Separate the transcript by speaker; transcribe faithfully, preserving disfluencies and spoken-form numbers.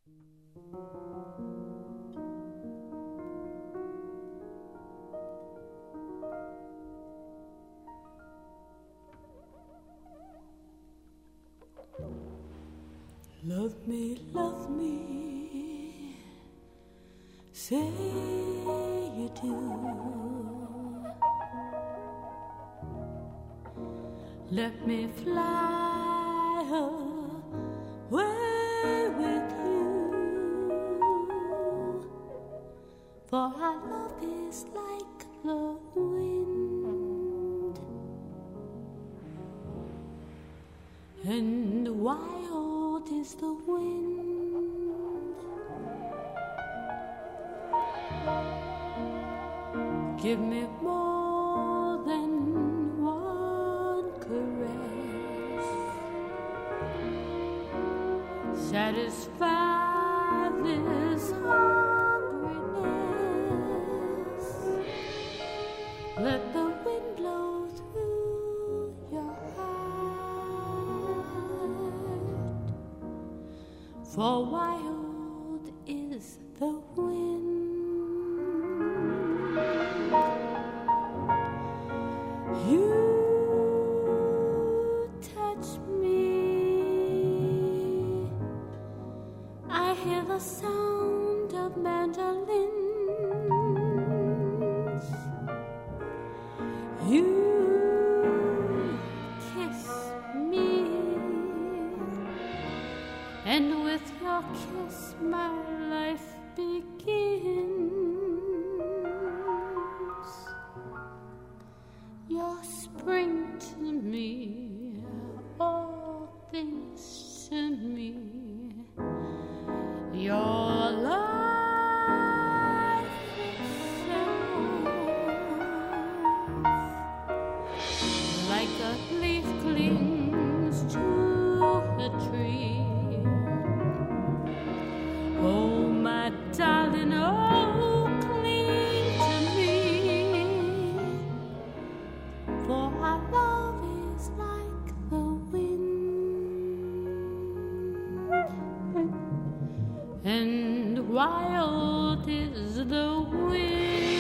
Speaker 1: Love me, love me, say you do. Let me fly away with you, for our love is like the wind, and wild is the wind. Give me more than one caress, satisfy this hungriness. Let the wind blow through your heart, for wild is the wind. You touch me, I hear the sound of mandolins. You kiss me, and with your kiss my life begins. You're spring to me, all things to me. Your life itself, like a leaf clings to a tree. Oh, my darling, oh, cling to me, for our love is like the wind, and wild is the wind.